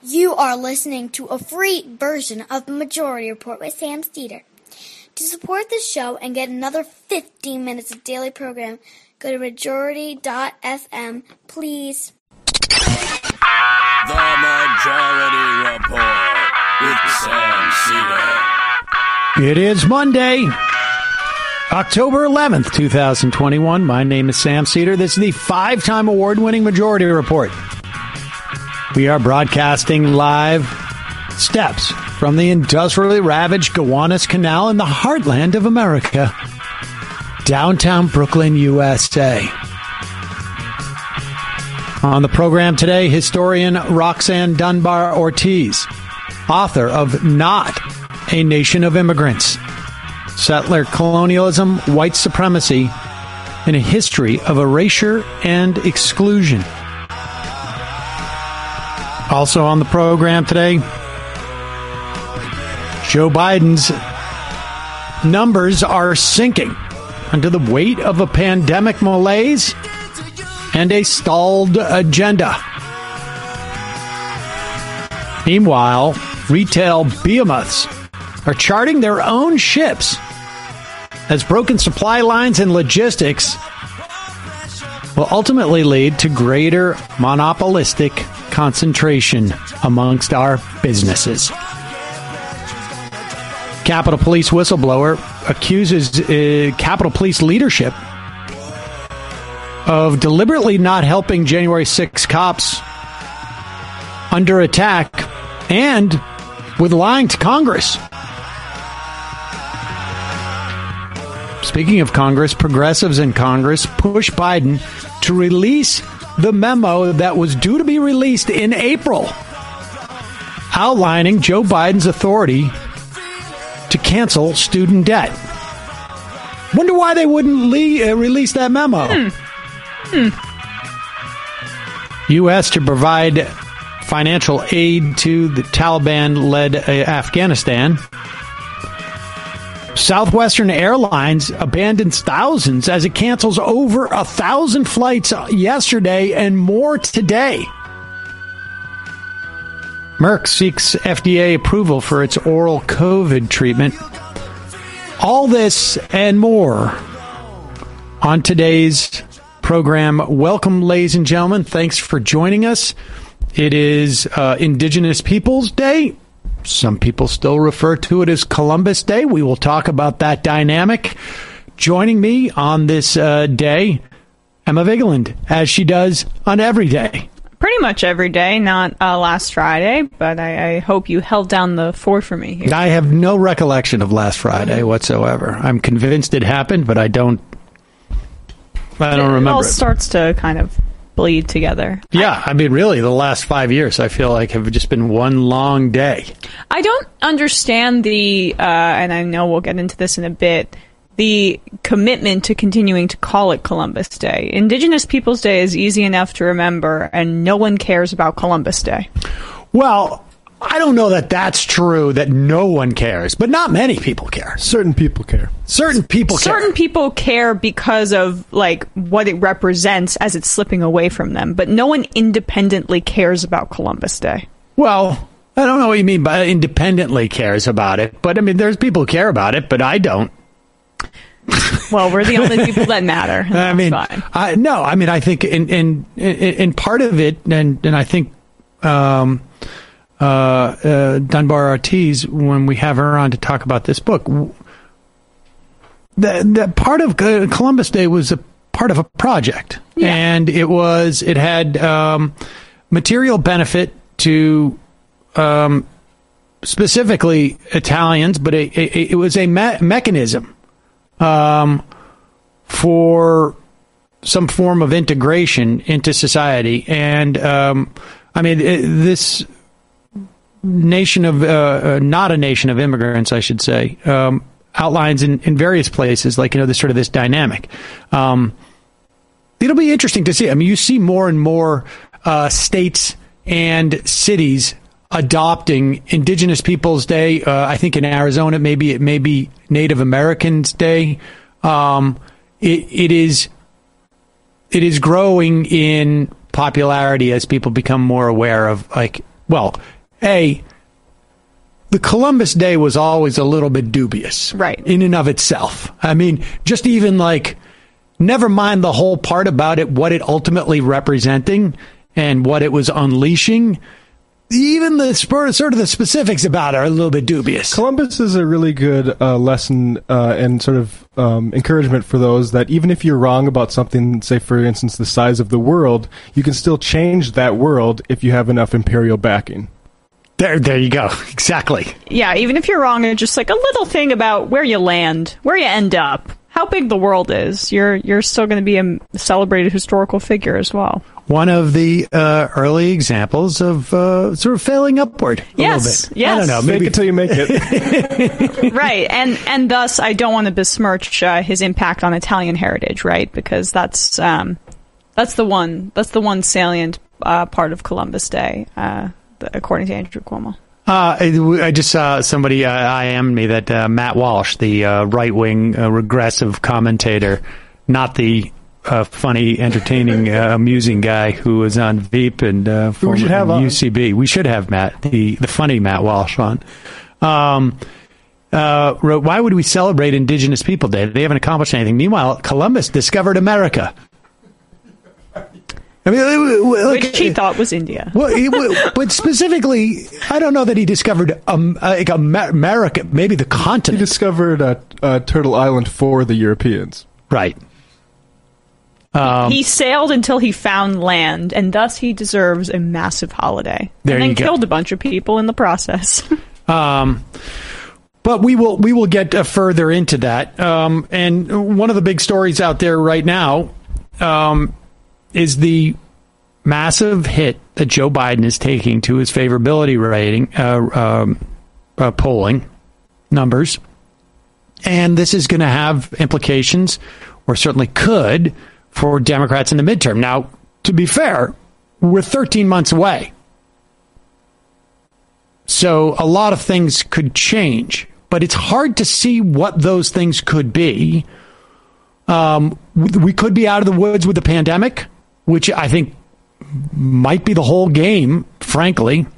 You are listening to a free version of the Majority Report with Sam Steeder. To support this show and get another 15 minutes of daily program, go to majority.fm, please. The Majority Report with Sam Steeder. It is Monday, October 11th, 2021. My name is Sam Steeder. This is the 5-time award-winning Majority Report. We are broadcasting live steps from the industrially ravaged Gowanus Canal in the heartland of America, downtown Brooklyn, USA. On the program today, historian Roxanne Dunbar Ortiz, author of Not a Nation of Immigrants, Settler Colonialism, White Supremacy, and a History of Erasure and Exclusion. Also on the program today, Joe Biden's numbers are sinking under the weight of a pandemic malaise and a stalled agenda. Meanwhile, retail behemoths are charting their own ships as broken supply lines and logistics will ultimately lead to greater monopolistic concentration amongst our businesses. Capitol Police whistleblower accuses Capitol Police leadership of deliberately not helping January 6 cops under attack and with lying to Congress. Speaking of Congress, progressives in Congress push Biden to release the memo that was due to be released in April, outlining Joe Biden's authority to cancel student debt. Wonder why they wouldn't release that memo. U.S. to provide financial aid to the Taliban-led Afghanistan. Southwestern Airlines abandons thousands as it cancels over 1,000 flights yesterday and more today. Merck seeks FDA approval for its oral COVID treatment. All this and more on today's program. Welcome, ladies and gentlemen. Thanks for joining us. It is Indigenous Peoples Day. Some people still refer to it as Columbus Day. We will talk about that dynamic. Joining me on this day, Emma Vigeland, as she does on every day. Pretty much every day, not last Friday, but I hope you held down the fort for me here. I have no recollection of last Friday whatsoever. I'm convinced it happened, but I don't remember. It all starts to kind of bleed together. Yeah, I mean, really, the last 5 years, I feel like, have just been one long day. I don't understand the, and I know we'll get into this in a bit, the commitment to continuing to call it Columbus Day. Indigenous Peoples Day is easy enough to remember, and no one cares about Columbus Day. Well, I don't know that that's true, that no one cares, but not many people care. Certain people care. Certain people care because of like what it represents as it's slipping away from them, but no one independently cares about Columbus Day. Well, I don't know what you mean by independently cares about it, but I mean, there's people who care about it, but I don't. Well, we're the only people that matter. I mean, fine. I think in part of it, and I think Dunbar Ortiz, when we have her on to talk about this book, that part of Columbus Day was a part of a project, and it had material benefit to specifically Italians, but it was a mechanism for some form of integration into society. And this nation of not a nation of immigrants, I should say, outlines in various places, like, this dynamic. It'll be interesting to see. I mean, you see more and more states and cities adopting Indigenous Peoples Day. I think in Arizona, it may be Native Americans Day. It is growing in popularity as people become more aware of, the Columbus Day was always a little bit dubious, right, in and of itself. I mean, just even like, never mind the whole part about it, what it ultimately representing and what it was unleashing. Even the sort of the specifics about it are a little bit dubious. Columbus is a really good lesson and sort of encouragement for those that even if you're wrong about something, say for instance the size of the world, you can still change that world if you have enough imperial backing. There you go. Exactly. Yeah, even if you're wrong, it's just like a little thing about where you land, where you end up, how big the world is. You're still going to be a celebrated historical figure as well. One of the early examples of sort of failing upward a little bit. Yes. I don't know. Maybe. Fake it till you make it. Right. And thus, I don't want to besmirch his impact on Italian heritage, right? Because that's the one salient part of Columbus Day, according to Andrew Cuomo. I just saw somebody IM'd me that Matt Walsh, the right-wing regressive commentator, not the funny, entertaining, amusing guy who was on Veep and we should have UCB. We should have Matt, the funny Matt Walsh on. Wrote, why would we celebrate Indigenous People Day? They haven't accomplished anything. Meanwhile, Columbus discovered America. I mean, which he thought was India. Well, but specifically, I don't know that he discovered America, maybe the continent. He discovered Turtle Island for the Europeans. Right. He sailed until he found land, and thus he deserves a massive holiday. There and then you go. Killed a bunch of people in the process. But we will get further into that. And one of the big stories out there right now is the massive hit that Joe Biden is taking to his favorability rating polling numbers. And this is going to have implications, or certainly could, for Democrats in the midterm. Now, to be fair, we're 13 months away. So a lot of things could change, but it's hard to see what those things could be. We could be out of the woods with the pandemic, which I think might be the whole game, frankly.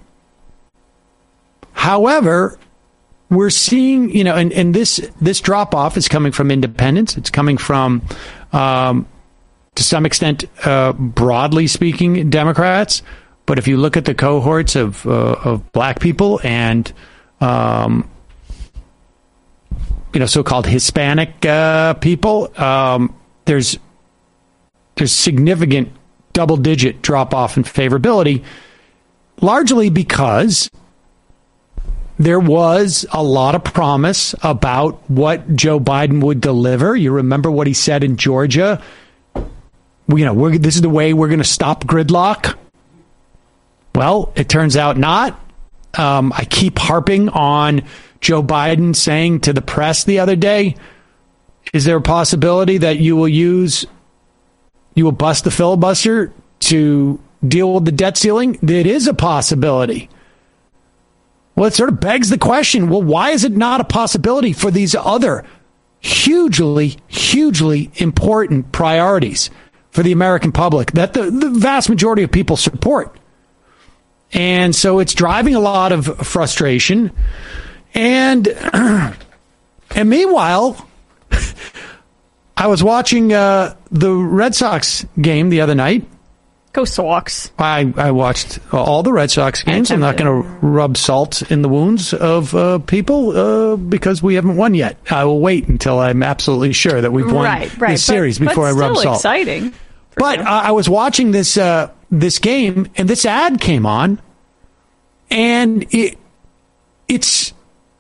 However, we're seeing, and this drop-off is coming from independents. It's coming from, to some extent, broadly speaking, Democrats. But if you look at the cohorts of black people and, so-called Hispanic people, there's significant double-digit drop-off in favorability, largely because there was a lot of promise about what Joe Biden would deliver. You remember what he said in Georgia? This is the way we're going to stop gridlock. Well, it turns out not. I keep harping on Joe Biden saying to the press the other day, is there a possibility that you will bust the filibuster to deal with the debt ceiling? It is a possibility. Well, it sort of begs the question, well, why is it not a possibility for these other hugely, hugely important priorities for the American public that the vast majority of people support? And so it's driving a lot of frustration. And meanwhile, I was watching the Red Sox game the other night. Go Sox. I watched all the Red Sox games. I'm not going to rub salt in the wounds of people because we haven't won yet. I will wait until I'm absolutely sure that we've won this series before I rub salt. Exciting. But I was watching this game, and this ad came on, and it's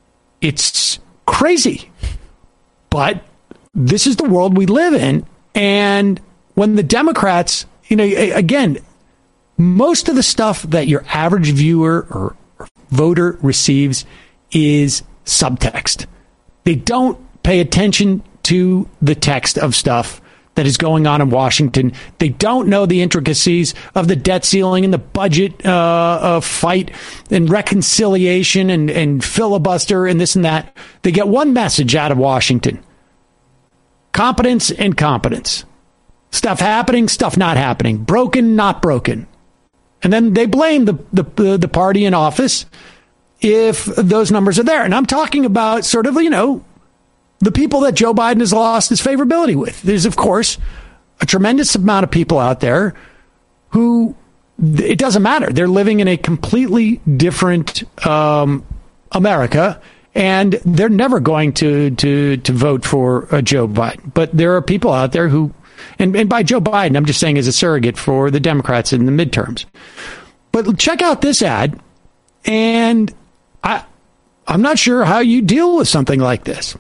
crazy. But this is the world we live in, and when the Democrats, again, most of the stuff that your average viewer or voter receives is subtext. They don't pay attention to the text of stuff that is going on in Washington. They don't know the intricacies of the debt ceiling and the budget fight and reconciliation and filibuster and this and that. They get one message out of Washington: competence and competence. Stuff happening, stuff not happening. Broken, not broken. And then they blame the party in office if those numbers are there. And I'm talking about sort of, the people that Joe Biden has lost his favorability with. There's, of course, a tremendous amount of people out there who, it doesn't matter. They're living in a completely different America, and they're never going to vote for Joe Biden. But there are people out there who, and by Joe Biden, I'm just saying as a surrogate for the Democrats in the midterms. But check out this ad, and I'm not sure how you deal with something like this.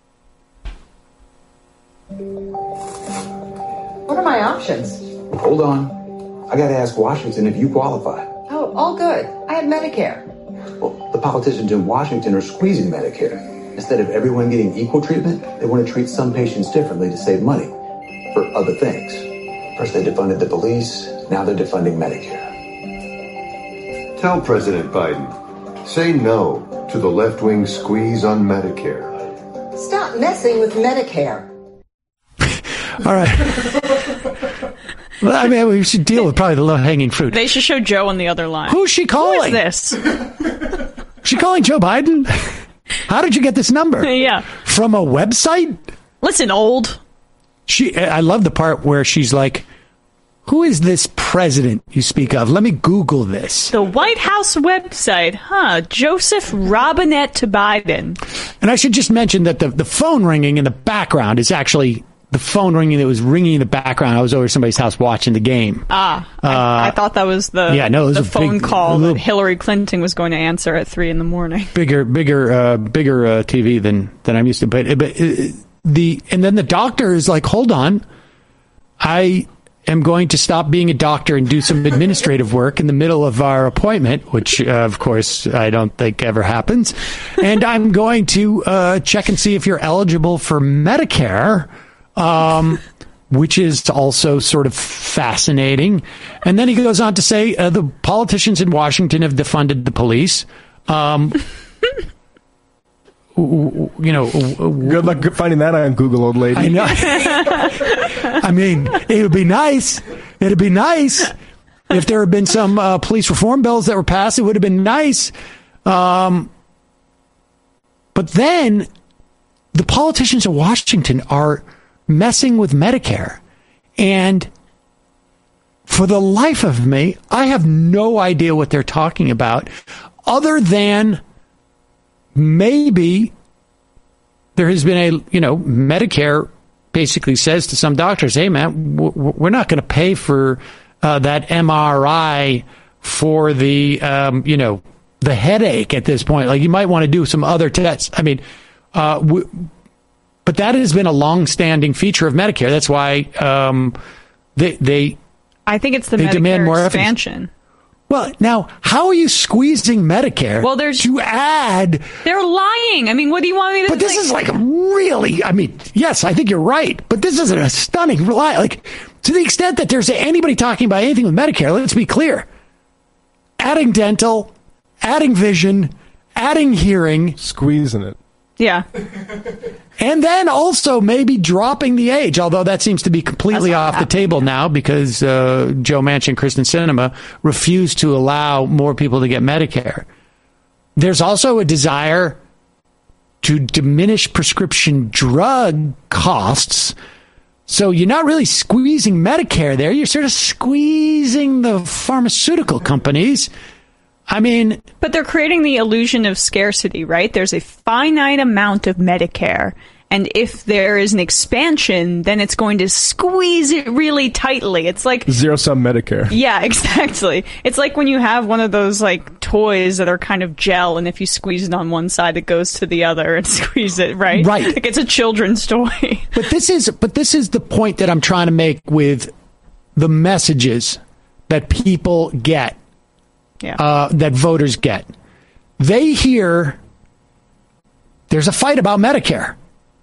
What are my options? Hold on. I got to ask Washington if you qualify. Oh, all good. I have Medicare. Well, the politicians in Washington are squeezing Medicare. Instead of everyone getting equal treatment, they want to treat some patients differently to save money for other things. First they defunded the police, now they're defunding Medicare. Tell President Biden, say no to the left-wing squeeze on Medicare. Stop messing with Medicare. All right. Well, I mean, we should deal with probably the low-hanging fruit. They should show Joe on the other line. Who's she calling? Who is this? Is she calling Joe Biden? How did you get this number? Yeah. From a website? Listen, old. I love the part where she's like, who is this president you speak of? Let me Google this. The White House website. Joseph Robinette to Biden. And I should just mention that the phone ringing in the background is actually the phone ringing that was ringing in the background. I was over at somebody's house watching the game. I thought that was the phone call that Hillary Clinton was going to answer at 3 a.m. Bigger TV than I'm used to. But and then the doctor is like, hold on, I am going to stop being a doctor and do some administrative work in the middle of our appointment, which, of course, I don't think ever happens. And I'm going to check and see if you're eligible for Medicare, which is also sort of fascinating. And then he goes on to say the politicians in Washington have defunded the police. Good luck finding that on Google, old lady. I know. I mean, it would be nice. It'd be nice if there had been some police reform bills that were passed. It would have been nice. But then the politicians in Washington are messing with Medicare. And for the life of me, I have no idea what they're talking about, other than maybe there has been Medicare basically says to some doctors, hey, man, we're not going to pay for that MRI for the, the headache at this point. Like, you might want to do some other tests. I mean, but that has been a long-standing feature of Medicare. That's why they I think it's the Medicare demand more expansion. Well, now, how are you squeezing Medicare to add... They're lying. I mean, what do you want me to... But this is like really... I mean, yes, I think you're right. But this is a stunning lie. Like, to the extent that there's anybody talking about anything with Medicare, let's be clear. Adding dental, adding vision, adding hearing... Squeezing it. Yeah. And then also maybe dropping the age, although that seems to be completely off the table now because Joe Manchin and Kristen Sinema refused to allow more people to get Medicare. There's also a desire to diminish prescription drug costs. So you're not really squeezing Medicare there. You're sort of squeezing the pharmaceutical companies. I mean... But they're creating the illusion of scarcity, right? There's a finite amount of Medicare, and if there is an expansion, then it's going to squeeze it really tightly. It's like... Zero-sum Medicare. Yeah, exactly. It's like when you have one of those, like, toys that are kind of gel, and if you squeeze it on one side, it goes to the other and squeeze it, right? Right. Like, it's a children's toy. But this is the point that I'm trying to make with the messages that people get. Yeah. That voters get. They hear there's a fight about Medicare.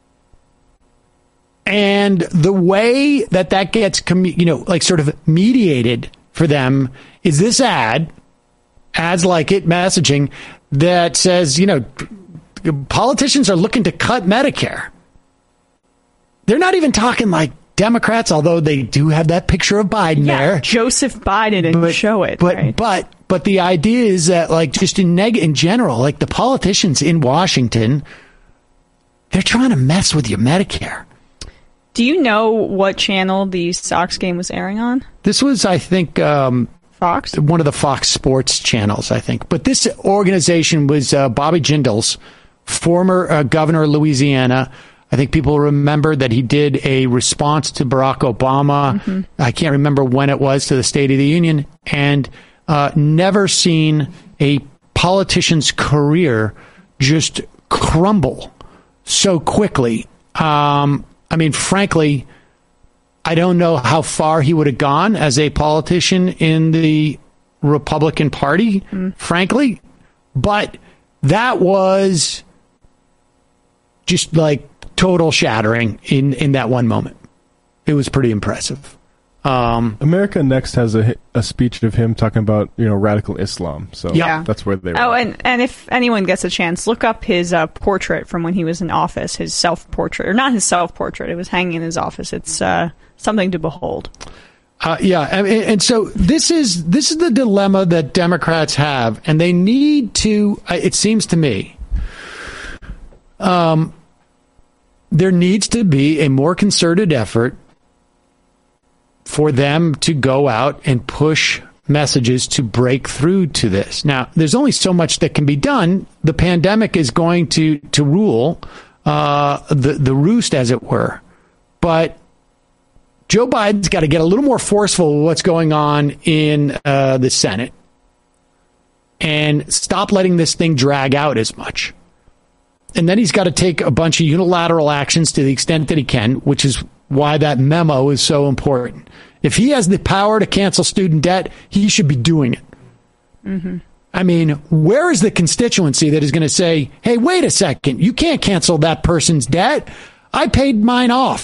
And the way that gets, sort of mediated for them is this ads like it messaging that says, politicians are looking to cut Medicare. They're not even talking like Democrats, although they do have that picture of Biden there. Joseph Biden didn't show it. But the idea is that, like, just in general, like the politicians in Washington, they're trying to mess with your Medicare. Do you know what channel the Sox game was airing on? This was, I think, Fox? One of the Fox Sports channels, I think. But this organization was Bobby Jindal's former governor of Louisiana. I think people remember that he did a response to Barack Obama. Mm-hmm. I can't remember when it was, to the State of the Union. And never seen a politician's career just crumble so quickly. I mean, frankly, I don't know how far he would have gone as a politician in the Republican Party, frankly. But that was just like total shattering in that one moment. It was pretty impressive. America Next has a speech of him talking about, radical Islam. So that's where they were. Oh, and if anyone gets a chance, look up his portrait from when he was in office, his self-portrait. Or not his self-portrait, it was hanging in his office. It's something to behold. And so this is the dilemma that Democrats have, and they need to, it seems to me, there needs to be a more concerted effort for them to go out and push messages to break through to this. Now, there's only so much that can be done. The pandemic is going to rule the roost, as it were. But Joe Biden's got to get a little more forceful with what's going on in the Senate and stop letting this thing drag out as much. And then he's got to take a bunch of unilateral actions to the extent that he can, which is why that memo is so important. If he has the power to cancel student debt, he should be doing it. Mm-hmm. I mean, where is the constituency that is going to say, hey, wait a second, you can't cancel that person's debt. I paid mine off.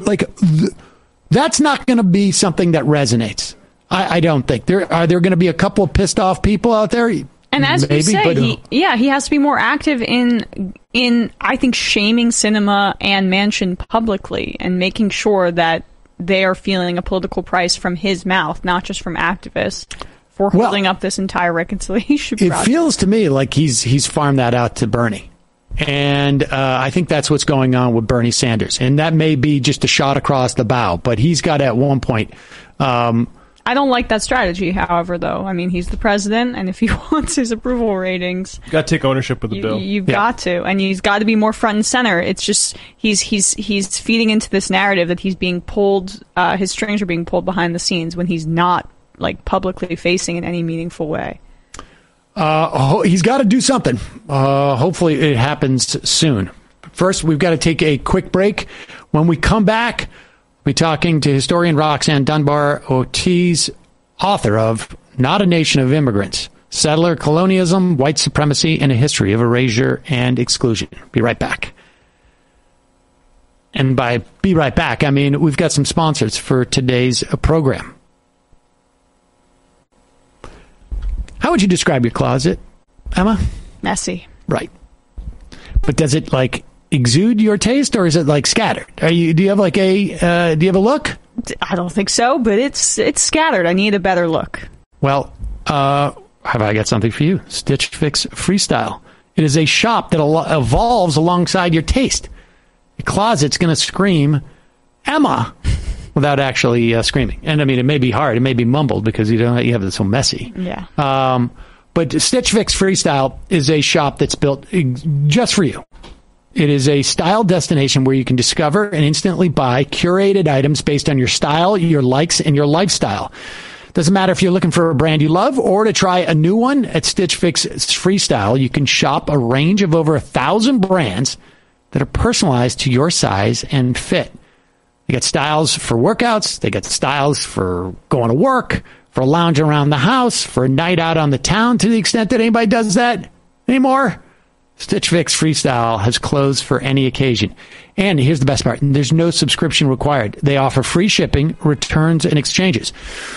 That's not going to be something that resonates. I don't think. Are there going to be a couple of pissed off people out there? And as you say, he has to be more active in I think, shaming Sinema and Manchin publicly and making sure that they are feeling a political price from his mouth, not just from activists, for holding up this entire reconciliation project. It feels to me like he's farmed that out to Bernie. And I think that's what's going on with Bernie Sanders. And that may be just a shot across the bow, but he's got at one point... I don't like that strategy, however, though. I mean, he's the president, and if he wants his approval ratings... You got to take ownership of the bill. You've got to, and he's got to be more front and center. It's just, he's feeding into this narrative that he's being pulled, his strings are being pulled behind the scenes when he's not, like, publicly facing in any meaningful way. He's got to do something. Hopefully it happens soon. First, we've got to take a quick break. When we come back... We'll be talking to historian Roxanne Dunbar Ortiz, author of Not a Nation of Immigrants, Settler Colonialism, White Supremacy, and a History of Erasure and Exclusion. Be right back. And by be right back, I mean we've got some sponsors for today's program. How would you describe your closet, Emma? Messy. Right. But does it, like... exude your taste, or is it like scattered? Do you have like a look? I don't think so, but it's scattered. I need a better look. Well, have I got something for you? Stitch Fix Freestyle. It is a shop that evolves alongside your taste. Your closet's going to scream, Emma, without actually screaming. And I mean, it may be hard, it may be mumbled because you have it so messy. Yeah. But Stitch Fix Freestyle is a shop that's built just for you. It is a style destination where you can discover and instantly buy curated items based on your style, your likes, and your lifestyle. Doesn't matter if you're looking for a brand you love or to try a new one. At Stitch Fix Freestyle, you can shop a range of over 1,000 brands that are personalized to your size and fit. They got styles for workouts. They got styles for going to work, for lounging around the house, for a night out on the town, to the extent that anybody does that anymore. Stitch Fix Freestyle has clothes for any occasion. And here's the best part. There's no subscription required. They offer free shipping, returns, and exchanges.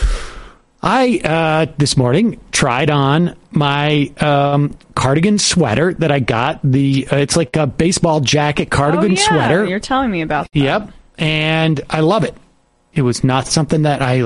I, this morning, tried on my cardigan sweater that I got. It's like a baseball jacket cardigan sweater. You're telling me about that. Yep. and I love it. It was not something that I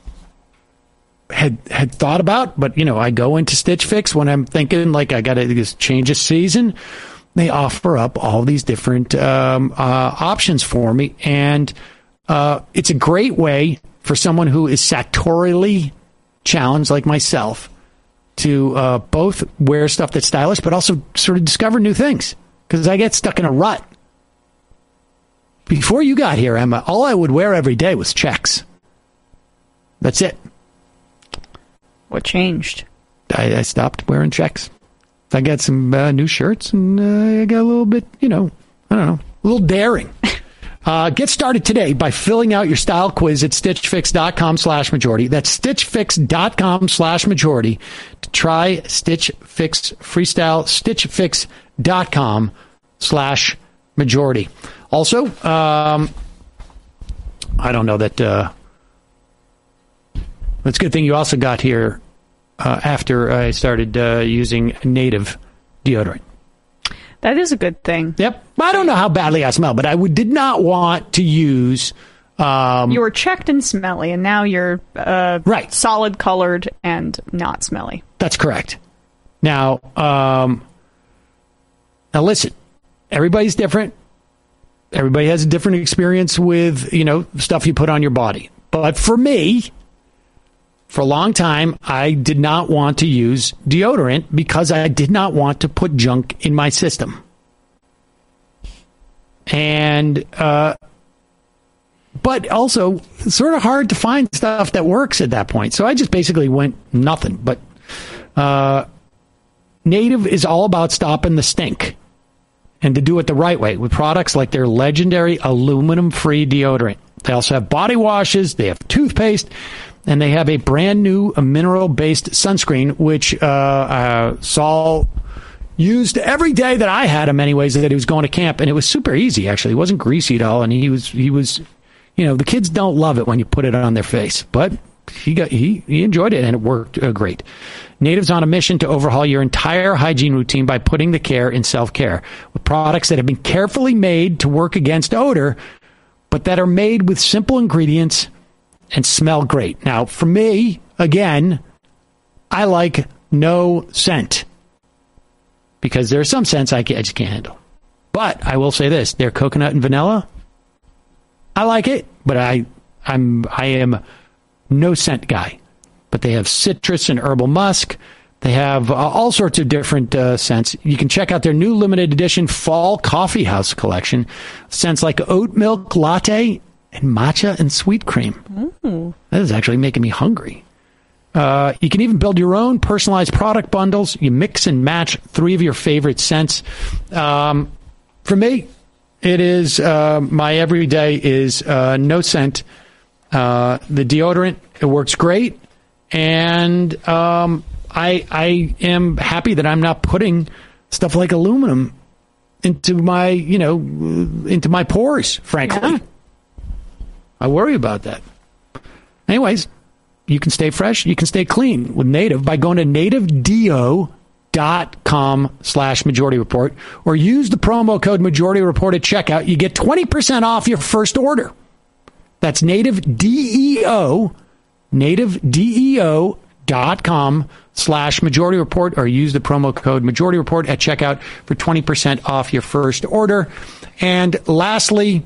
had thought about, but I go into Stitch Fix when I'm thinking I got to just change a season. They offer up all these different options for me, and it's a great way for someone who is sectorially challenged like myself to both wear stuff that's stylish, but also sort of discover new things, because I get stuck in a rut. Before you got here, Emma, all I would wear every day was checks. That's it. What changed? I stopped wearing checks. I got some new shirts, and I got a little bit, I don't know, a little daring. Get started today by filling out your style quiz at StitchFix.com/majority. That's StitchFix.com/majority to try Stitch Fix Freestyle. StitchFix.com/majority. Also, I don't know that. It's a good thing you also got here after I started using Native deodorant. That is a good thing. Yep. I don't know how badly I smell, but I did not want to use... you were checked and smelly, and now you're right. Solid colored and not smelly. That's correct. Now listen, everybody's different. Everybody has a different experience with, stuff you put on your body. But for me, for a long time, I did not want to use deodorant because I did not want to put junk in my system. And, but also sort of hard to find stuff that works at that point. So I just basically went nothing. But Native is all about stopping the stink, and to do it the right way with products like their legendary aluminum-free deodorant. They also have body washes, they have toothpaste, and they have a brand new mineral-based sunscreen, which Saul used every day that I had him anyways, that he was going to camp. And it was super easy, actually. It wasn't greasy at all. And he was, the kids don't love it when you put it on their face, but he enjoyed it, and it worked great. Native's on a mission to overhaul your entire hygiene routine by putting the care in self-care with products that have been carefully made to work against odor, but that are made with simple ingredients and smell great. Now, for me, again, I like no scent, because there are some scents I just can't handle. But I will say this: their coconut and vanilla, I like it, but I am no scent guy. But they have citrus and herbal musk. They have all sorts of different scents. You can check out their new limited edition fall coffee house collection. Scents like oat milk latte and matcha and sweet cream. Ooh. That is actually making me hungry. You can even build your own personalized product bundles. You mix and match 3 of your favorite scents. For me, it is my everyday is no scent. The deodorant, it works great. And I am happy that I'm not putting stuff like aluminum into my, into my pores, frankly. Yeah. I worry about that. Anyways, you can stay fresh, you can stay clean with Native by going to nativedeo.com/majority report, or use the promo code majority report at checkout. You get 20% off your first order. That's nativedeo.com/majority report, or use the promo code majority report at checkout for 20% off your first order. And lastly,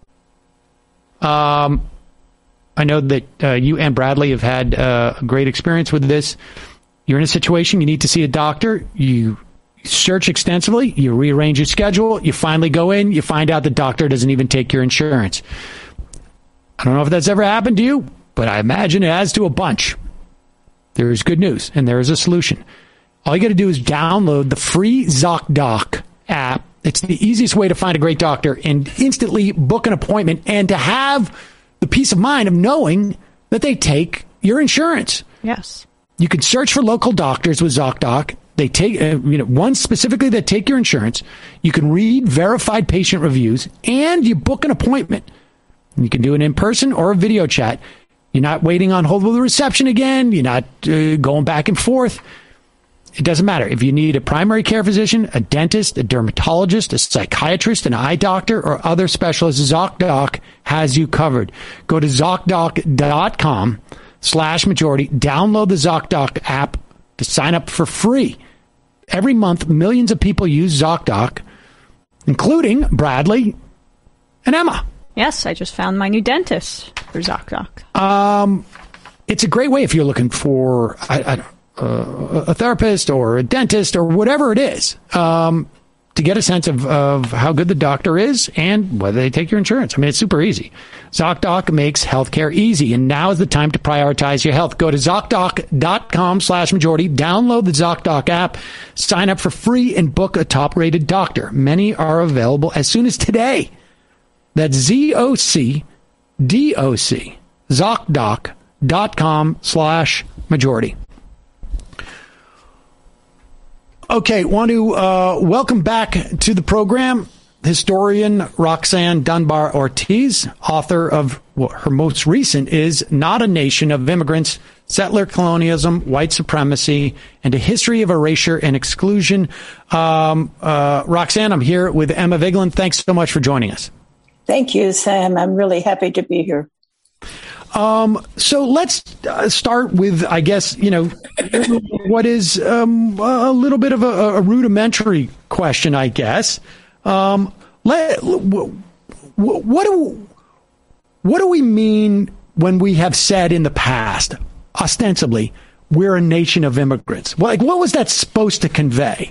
I know that you and Bradley have had a great experience with this. You're in a situation, you need to see a doctor. You search extensively, you rearrange your schedule, you finally go in, you find out the doctor doesn't even take your insurance. I don't know if that's ever happened to you, but I imagine it has to a bunch. There is good news, and there is a solution. All you got to do is download the free ZocDoc app. It's the easiest way to find a great doctor and instantly book an appointment, and to have the peace of mind of knowing that they take your insurance. Yes. You can search for local doctors with ZocDoc. They take, one specifically that take your insurance. You can read verified patient reviews, and you book an appointment. You can do it in person or a video chat. You're not waiting on hold with the reception again. You're not going back and forth. It doesn't matter. If you need a primary care physician, a dentist, a dermatologist, a psychiatrist, an eye doctor, or other specialist, ZocDoc has you covered. Go to ZocDoc.com/majority. Download the ZocDoc app to sign up for free. Every month, millions of people use ZocDoc, including Bradley and Emma. Yes, I just found my new dentist for ZocDoc. It's a great way if you're looking for a therapist or a dentist or whatever it is, to get a sense of how good the doctor is and whether they take your insurance. I mean, it's super easy. ZocDoc makes healthcare easy, and now is the time to prioritize your health. Go to ZocDoc.com/majority, download the ZocDoc app, sign up for free, and book a top-rated doctor. Many are available as soon as today. That's ZocDoc, ZocDoc.com/majority. Okay, want to welcome back to the program historian Roxanne Dunbar Ortiz, author of her most recent is Not a Nation of Immigrants, Settler Colonialism, White Supremacy, and a History of Erasure and Exclusion. Roxanne, I'm here with Emma Vigeland. Thanks so much for joining us. Thank you, Sam. I'm really happy to be here. So let's start with, I guess, what is a little bit of a rudimentary question, I guess. What do we mean when we have said in the past, ostensibly, we're a nation of immigrants? What was that supposed to convey?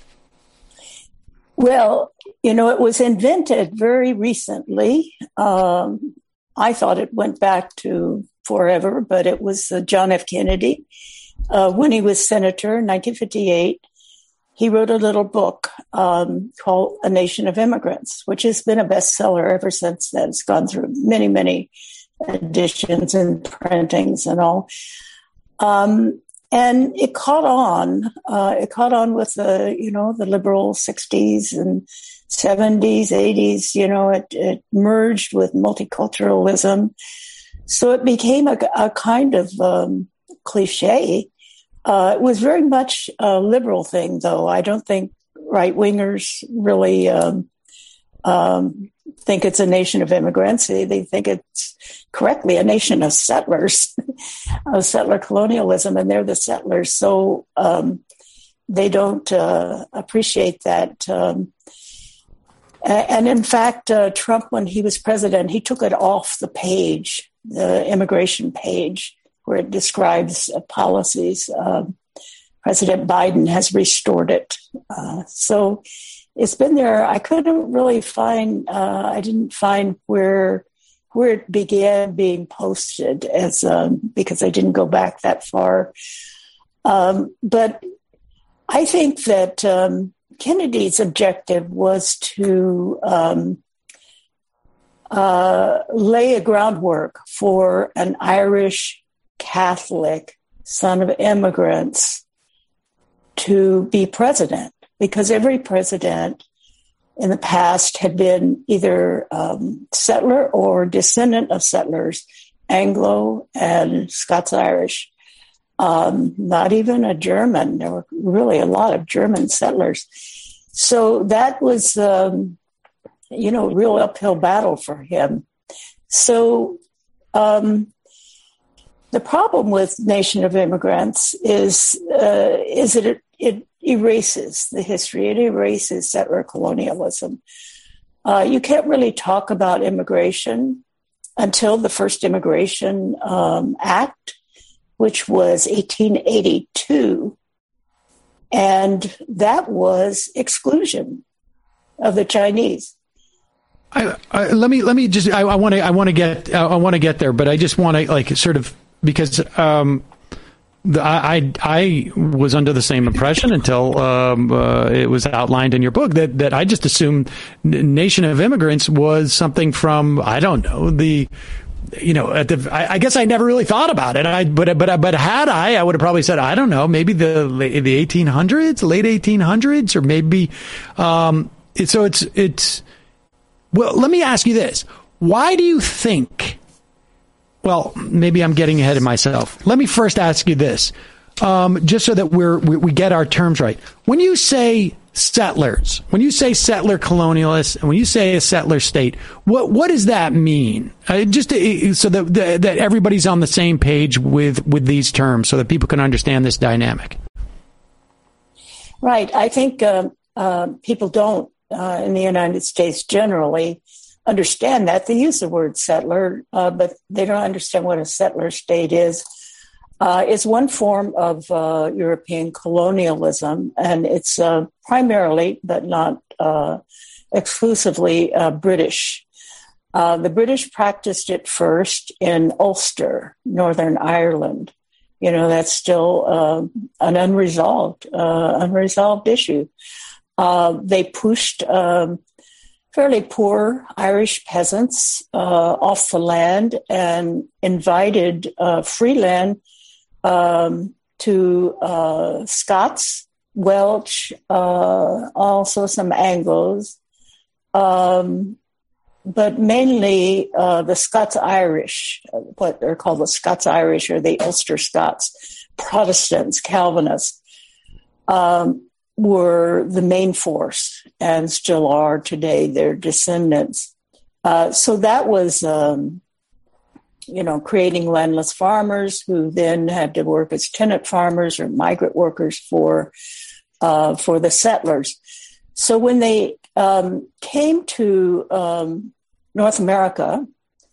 Well, it was invented very recently. I thought it went back to forever, but it was John F. Kennedy. When he was senator in 1958, he wrote a little book called A Nation of Immigrants, which has been a bestseller ever since then. It's gone through many, many editions and printings and all. And it caught on. It caught on with the liberal 60s and 70s, 80s, it merged with multiculturalism. So it became a kind of cliche. It was very much a liberal thing, though. I don't think right-wingers really think it's a nation of immigrants. They think it's correctly a nation of settlers, of settler colonialism, and they're the settlers. So they don't appreciate that. And in fact, Trump, when he was president, he took it off the page, the immigration page, where it describes policies. President Biden has restored it. So it's been there. I couldn't really find, I didn't find where it began being posted as, because I didn't go back that far. But I think that Kennedy's objective was to lay a groundwork for an Irish Catholic son of immigrants to be president, because every president in the past had been either settler or descendant of settlers, Anglo and Scots-Irish. Not even a German. There were really a lot of German settlers. So that was, a real uphill battle for him. So the problem with Nation of Immigrants is that it erases the history. It erases settler colonialism. You can't really talk about immigration until the first Immigration Act, which was 1882, and that was exclusion of the Chinese. Let me just. I want to get there, but I just want to because I was under the same impression until it was outlined in your book that I just assumed Nation of Immigrants was something from, I don't know, I guess I never really thought about it. But had I would have probably said, I don't know, maybe the 1800s, late 1800s, or maybe. So it's. Well, let me ask you this: why do you think? Well, maybe I'm getting ahead of myself. Let me first ask you this: just so that we get our terms right. When you say settlers, when you say settler colonialists, and when you say a settler state, what does that mean? So that everybody's on the same page with these terms, so that people can understand this dynamic. Right. I think people don't in the United States generally understand that. They use the word settler, but they don't understand what a settler state is. It's one form of European colonialism, and it's primarily, but not exclusively, British. The British practiced it first in Ulster, Northern Ireland. That's still an unresolved issue. They pushed fairly poor Irish peasants off the land and invited free land to Scots, Welsh, also some Anglos, but mainly the Scots-Irish, what they're called the Scots-Irish or the Ulster Scots, Protestants, Calvinists, were the main force and still are today, their descendants. So that was, creating landless farmers who then had to work as tenant farmers or migrant workers for the settlers. So when they came to North America,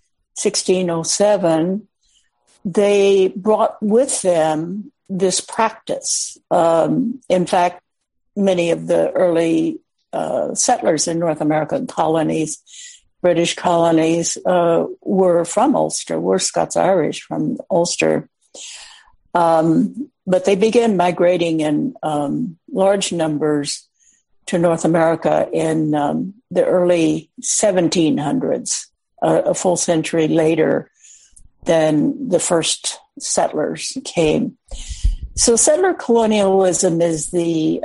1607, they brought with them this practice. In fact, many of the early settlers in North American colonies, British colonies, were from Ulster, were Scots-Irish from Ulster. But they began migrating in large numbers to North America in the early 1700s, a full century later than the first settlers came. So settler colonialism is the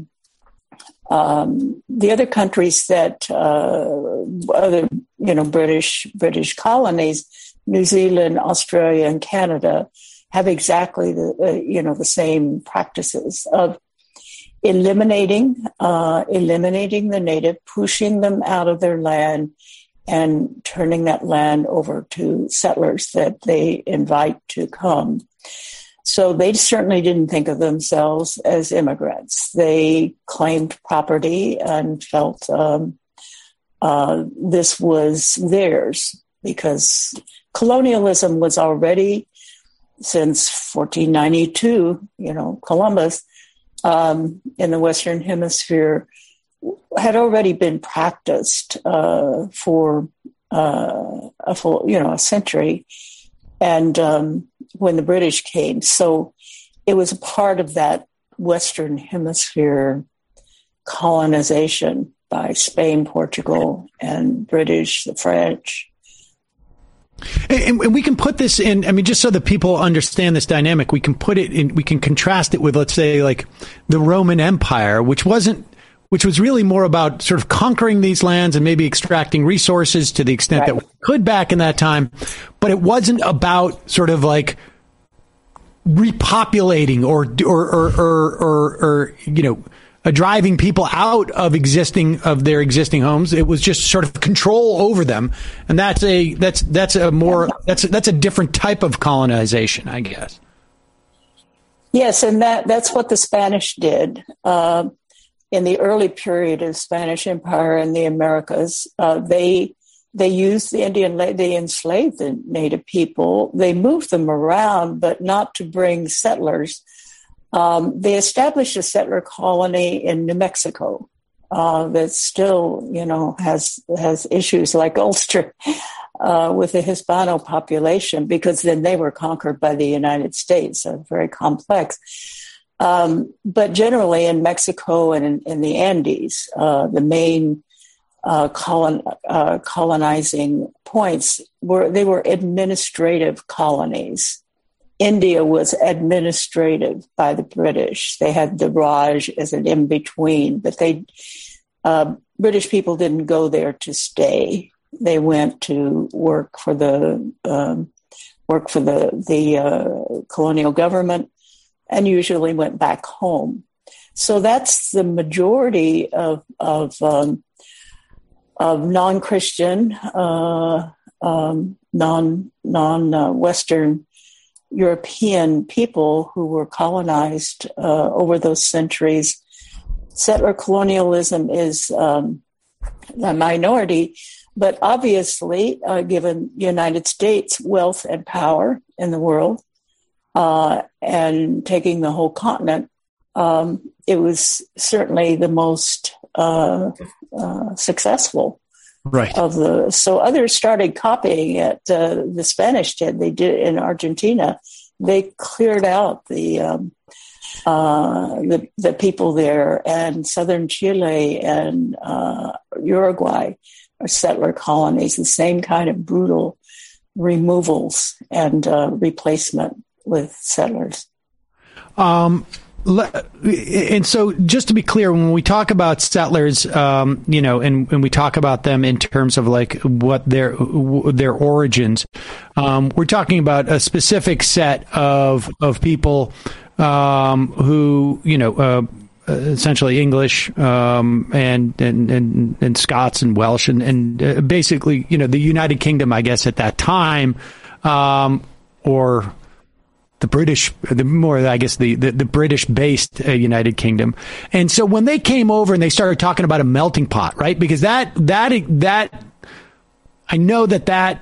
other countries that other British colonies, New Zealand, Australia, and Canada have exactly the same practices of eliminating the native, pushing them out of their land, and turning that land over to settlers that they invite to come. So they certainly didn't think of themselves as immigrants. They claimed property and felt this was theirs because colonialism was already, since 1492, Columbus, in the Western Hemisphere, had already been practiced for a century. And when the British came. So it was a part of that Western Hemisphere colonization by Spain, Portugal, and British, the French. And we can put this in, just so that people understand this dynamic, we can put it in, we can contrast it with, let's say, like the Roman Empire, which was really more about sort of conquering these lands and maybe extracting resources to the extent that we could back in that time. But it wasn't about sort of like repopulating or driving people out of their existing homes. It was just sort of control over them. And that's a different type of colonization, I guess. Yes. And that's what the Spanish did. In the early period of Spanish Empire in the Americas, they used the they enslaved the native people. They moved them around, but not to bring settlers. They established a settler colony in New Mexico that still, has issues like Ulster with the Hispano population, because then they were conquered by the United States. So very complex. But generally in Mexico and in the Andes, the main colonizing points were administrative colonies. India was administrative by the British. They had the Raj as an in-between, but British people didn't go there to stay. They went to work for the colonial government, and usually went back home. So that's the majority of non-Christian, non-Western European people who were colonized over those centuries. Settler colonialism is a minority, but obviously, given the United States' wealth and power in the world, and taking the whole continent, it was certainly the most successful. Right. So others started copying it. The Spanish did. They did in Argentina. They cleared out the people there, and southern Chile and Uruguay are settler colonies. The same kind of brutal removals and replacement with settlers. And so, just to be clear, when we talk about settlers, and we talk about them in terms of like what their origins, we're talking about a specific set of people who, essentially English and Scots and Welsh and basically, the United Kingdom, I guess, at that time, or the British, the British-based United Kingdom. And so when they came over and they started talking about a melting pot, right? Because that I know that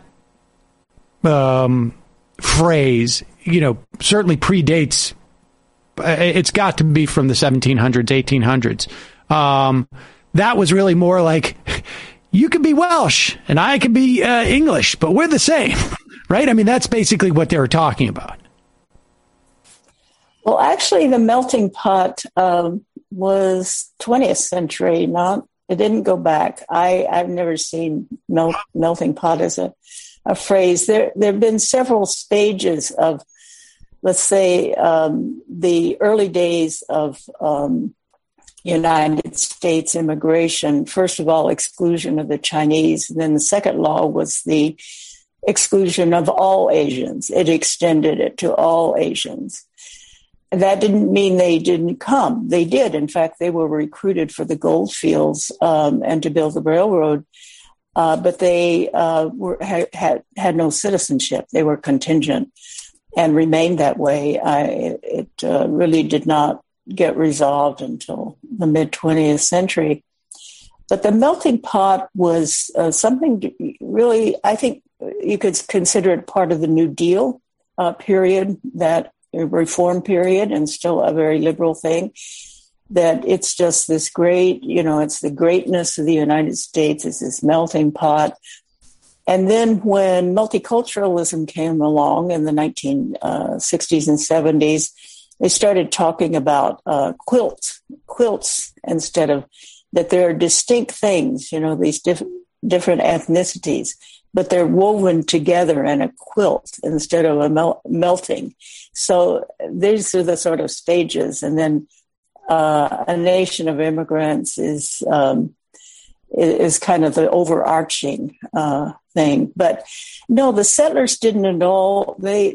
phrase, certainly predates. It's got to be from the 1700s, 1800s. That was really more like, you could be Welsh and I could be English, but we're the same, right? I mean, that's basically what they were talking about. Well, actually, the melting pot was 20th century. It didn't go back. I've never seen melting pot as a phrase. There have been several stages of, let's say, the early days of United States immigration. First of all, exclusion of the Chinese. And then the second law was the exclusion of all Asians. It extended it to all Asians. That didn't mean they didn't come. They did. In fact, they were recruited for the gold fields and to build the railroad, but they had no citizenship. They were contingent and remained that way. It really did not get resolved until the mid-20th century. But the melting pot was something really, I think you could consider it part of the New Deal period, that reform period, and still a very liberal thing, that it's just this great, it's the greatness of the United States, it's this melting pot. And then when multiculturalism came along in the 1960s and 70s, they started talking about quilts instead of that there are distinct things, these different ethnicities, but they're woven together in a quilt instead of a melting. So these are the sort of stages. And then a nation of immigrants is kind of the overarching thing. But no, the settlers didn't at all.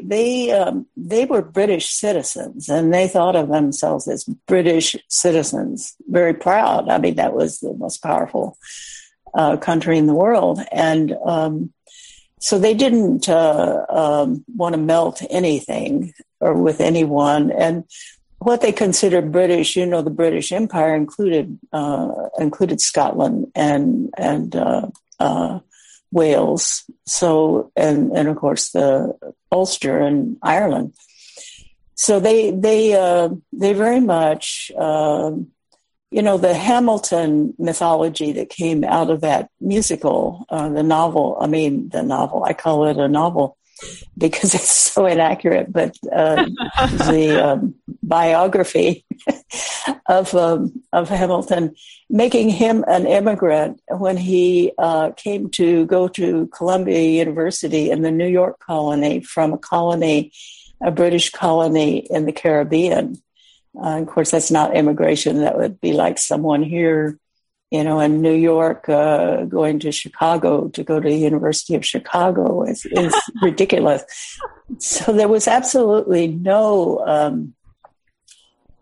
They were British citizens, and they thought of themselves as British citizens, very proud. I mean, that was the most powerful country in the world. And so they didn't want to melt anything or with anyone. And what they considered British, the British Empire included Scotland and Wales. So, and of course the Ulster and Ireland. So they very much, the Hamilton mythology that came out of that musical, the novel, I call it a novel because it's so inaccurate, but the biography of Hamilton, making him an immigrant when he came to go to Columbia University in the New York colony from a British colony in the Caribbean. Of course, that's not immigration. That would be like someone here, in New York, going to Chicago to go to the University of Chicago is ridiculous. So there was absolutely no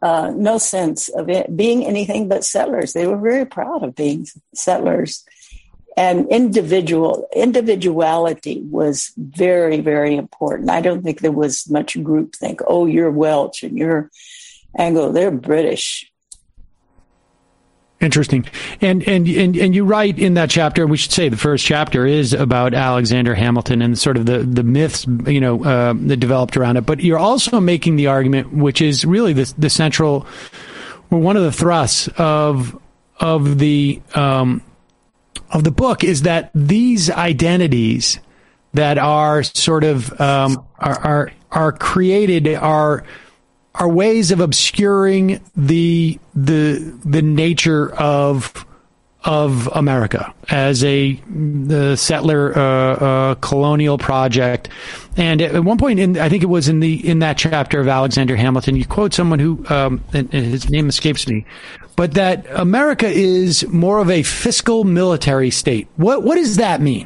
no sense of it being anything but settlers. They were very proud of being settlers. And individuality was very, very important. I don't think there was much groupthink. Oh, you're Welsh and you're Anglo. They're British. Interesting. And you write in that chapter, we should say the first chapter is about Alexander Hamilton and sort of the myths, that developed around it. But you're also making the argument, which is really the central, or one of the thrusts of the book, is that these identities that are sort of are created are ways of obscuring the nature of America as the settler colonial project. And at one point, I think it was in that chapter of Alexander Hamilton, you quote someone who and his name escapes me, but that America is more of a fiscal military state. What does that mean?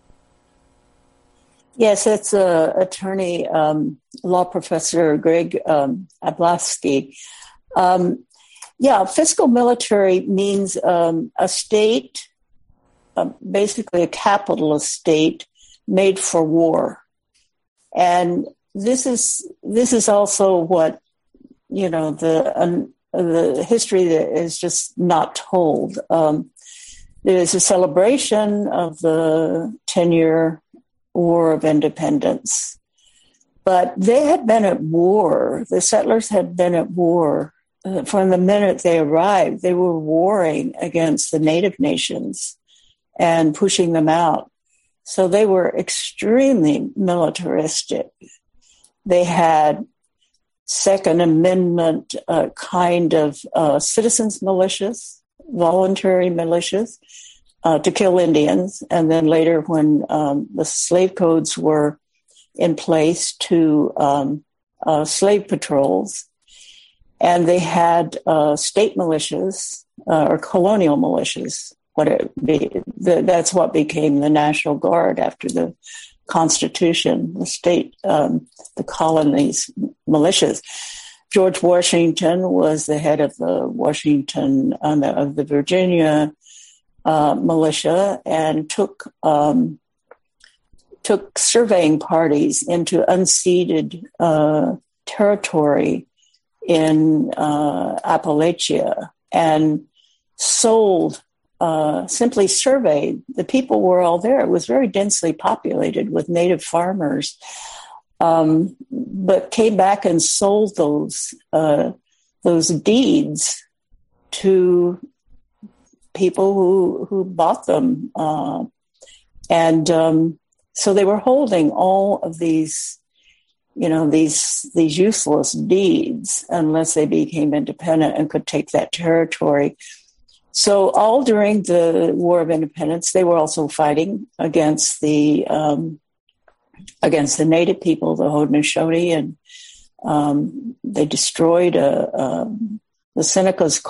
Yes, it's attorney, law professor Greg Ablasky. Fiscal military means a state, basically a capitalist state made for war. And this is also what, the history that is just not told. There's a celebration of the 10-year War of Independence, but they had been at war. The settlers had been at war from the minute they arrived. They were warring against the native nations and pushing them out. So they were extremely militaristic. They had Second Amendment kind of citizens militias, voluntary militias, to kill Indians. And then later when the slave codes were in place, to slave patrols. And they had state militias or colonial militias. That's what became the National Guard after the Constitution, the state, the colonies militias. George Washington was the head of the Washington, of the Virginia militia, and took surveying parties into unceded territory in Appalachia and simply surveyed. The people were all there. It was very densely populated with native farmers, but came back and sold those deeds to people who bought them. So they were holding all of these, these useless deeds unless they became independent and could take that territory. So all during the War of Independence, they were also fighting against the native people, the Haudenosaunee, and they destroyed the Senecas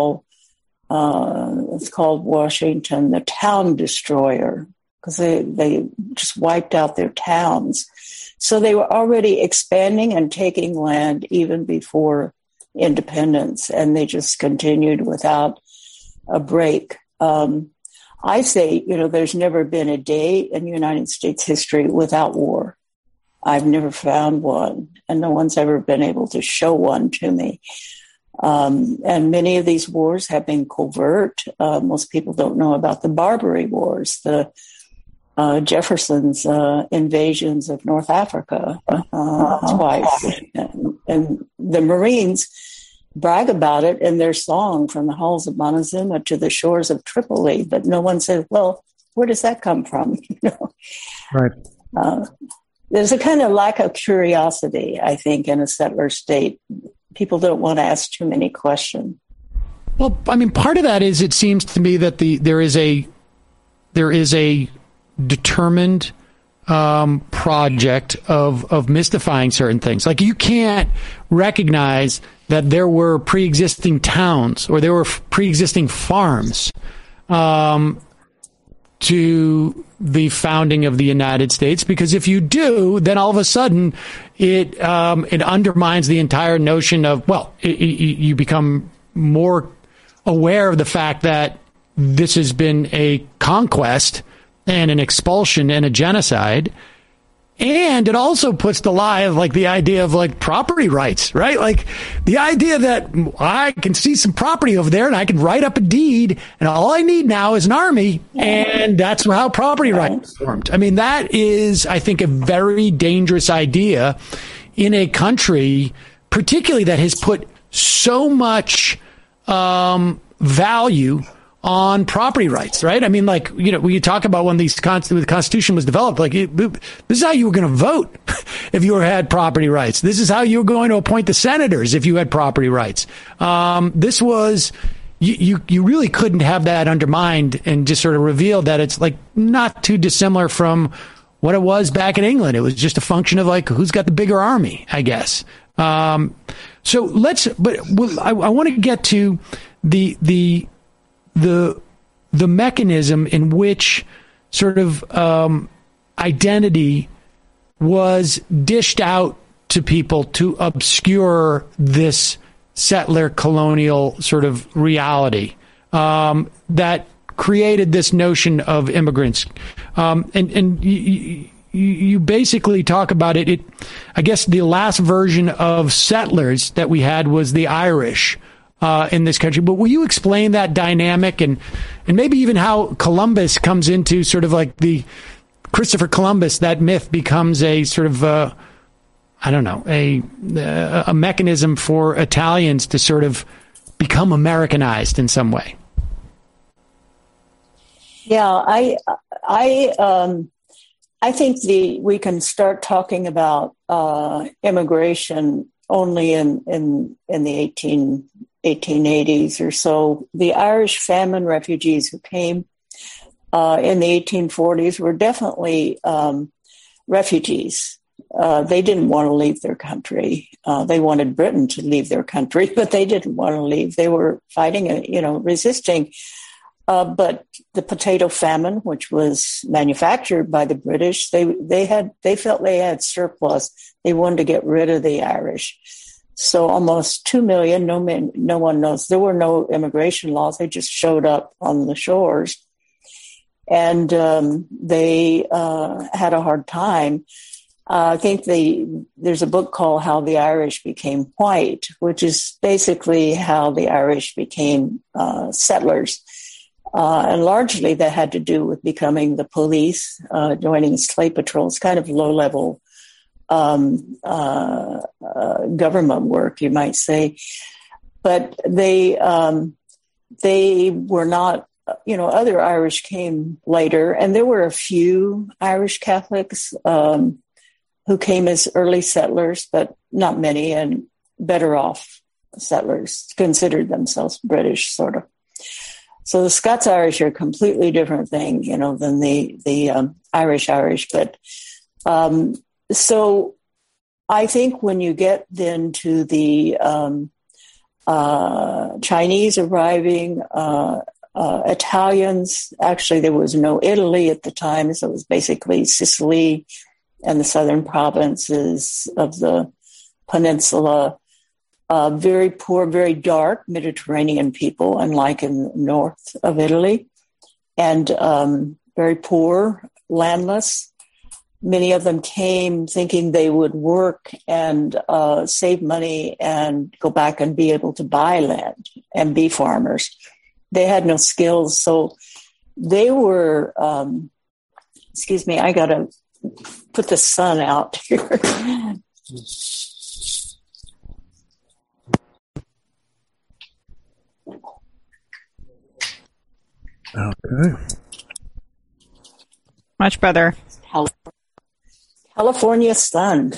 it's called Washington the Town Destroyer, because they just wiped out their towns. So they were already expanding and taking land even before independence, and they just continued without a break. I say, there's never been a day in United States history without war. I've never found one, and no one's ever been able to show one to me. And many of these wars have been covert. Most people don't know about the Barbary Wars, the Jefferson's invasions of North Africa twice. And the Marines brag about it in their song, From the Halls of Montezuma to the Shores of Tripoli, but no one says, well, where does that come from? Right. There's a kind of lack of curiosity, I think, in a settler state. People don't want to ask too many questions. Well, I mean, part of that is, it seems to me that there is a determined project of mystifying certain things. Like, you can't recognize that there were pre-existing towns or there were pre-existing farms to the founding of the United States, because if you do, then all of a sudden it undermines the entire notion of, well, you become more aware of the fact that this has been a conquest and an expulsion and a genocide. And it also puts to lie like the idea of like property rights, right? Like the idea that I can see some property over there and I can write up a deed and all I need now is an army, and that's how property rights are formed. I mean, that is, I think, a very dangerous idea in a country, particularly that has put so much value on property rights, right? I mean, like, you know, when you talk about when the Constitution was developed, like, this is how you were going to vote if you had property rights. This is how you were going to appoint the senators if you had property rights. This was, you really couldn't have that undermined and just sort of revealed that it's like not too dissimilar from what it was back in England. It was just a function of like, who's got the bigger army, I guess. I want to get to the mechanism in which sort of identity was dished out to people to obscure this settler colonial sort of reality that created this notion of immigrants. And you basically talk about it. I guess the last version of settlers that we had was the Irish in this country. But will you explain that dynamic and maybe even how Columbus comes into sort of like the Christopher Columbus, that myth becomes a sort of, I don't know, a mechanism for Italians to sort of become Americanized in some way? Yeah, I think we can start talking about immigration only in the 1880s or so. The Irish famine refugees who came in the 1840s were definitely refugees. They didn't want to leave their country. They wanted Britain to leave their country, but they didn't want to leave. They were fighting, resisting. But the potato famine, which was manufactured by the British, they felt they had surplus. They wanted to get rid of the Irish. So almost 2 million, no one knows. There were no immigration laws. They just showed up on the shores. And they had a hard time. I think there's a book called How the Irish Became White, which is basically how the Irish became settlers. And largely that had to do with becoming the police, joining slave patrols, kind of low-level government work, you might say. But they were not, other Irish came later, and there were a few Irish Catholics who came as early settlers, but not many, and better off settlers, considered themselves British, sort of. So the Scots-Irish are a completely different thing, than the Irish. But so I think when you get then to the Chinese arriving, Italians, actually there was no Italy at the time, so it was basically Sicily and the southern provinces of the peninsula. Very poor, very dark Mediterranean people, unlike in the north of Italy, and very poor, landless. Many of them came thinking they would work and save money and go back and be able to buy land and be farmers. They had no skills, so they were, I got to put the sun out here. Okay. Much better. California sun.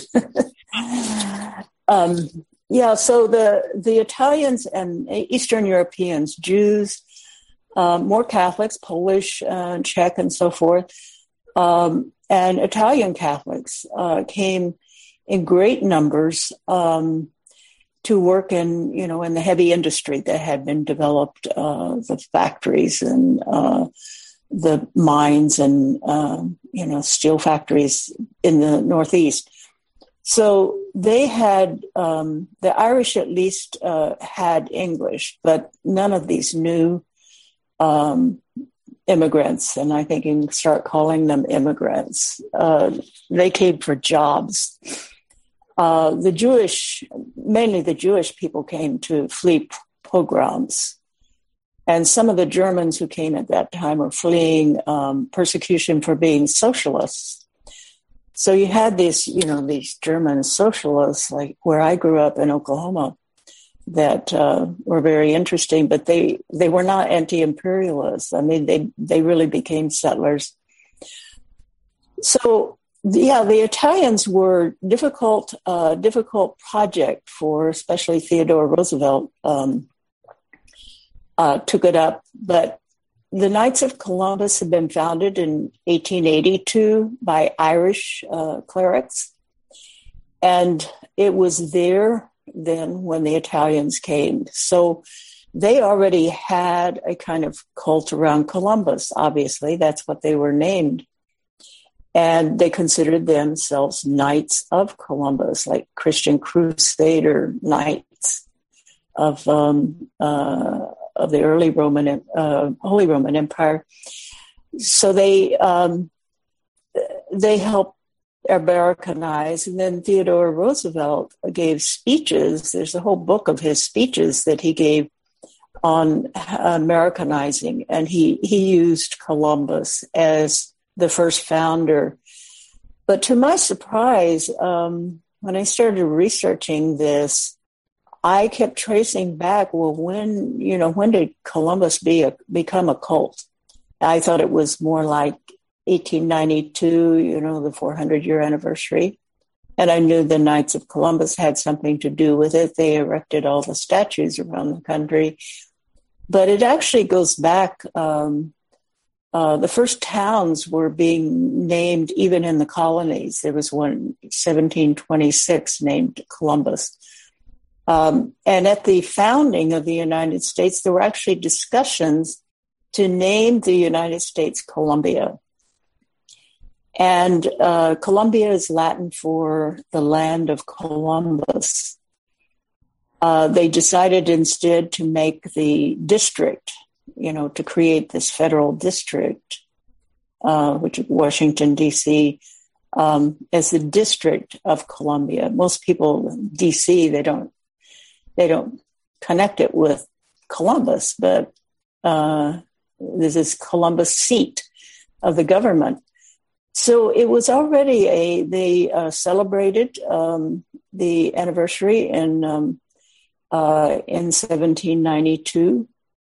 So the Italians and Eastern Europeans, Jews, more Catholics, Polish, Czech, and so forth, and Italian Catholics came in great numbers to work in the heavy industry that had been developed, the factories and the mines and, steel factories in the Northeast. So they had, the Irish at least had English, but none of these new immigrants, and I think you can start calling them immigrants. They came for jobs. Mainly the Jewish people came to flee pogroms. And some of the Germans who came at that time were fleeing persecution for being socialists. So you had these German socialists, like where I grew up in Oklahoma, that were very interesting, but they were not anti-imperialists. I mean, they really became settlers. So, yeah, the Italians were difficult project for, especially Theodore Roosevelt took it up. But the Knights of Columbus had been founded in 1882 by Irish clerics, and it was there then when the Italians came. So they already had a kind of cult around Columbus. Obviously, that's what they were named. And they considered themselves Knights of Columbus, like Christian Crusader Knights of the early Holy Roman Empire. So they helped Americanize, and then Theodore Roosevelt gave speeches. There's a whole book of his speeches that he gave on Americanizing, and he used Columbus as the first founder. But to my surprise, when I started researching this, I kept tracing back, well, when did Columbus become a cult? I thought it was more like 1892, the 400-year anniversary. And I knew the Knights of Columbus had something to do with it. They erected all the statues around the country. But it actually goes back, the first towns were being named even in the colonies. There was one, 1726, named Columbus. And at the founding of the United States, there were actually discussions to name the United States Columbia. And Columbia is Latin for the land of Columbus. They decided instead to make the district, to create this federal district, which is Washington, D.C., as the District of Columbia. Most people, D.C., they don't connect it with Columbus, but this is Columbus seat of the government. So it was already they celebrated the anniversary in 1792,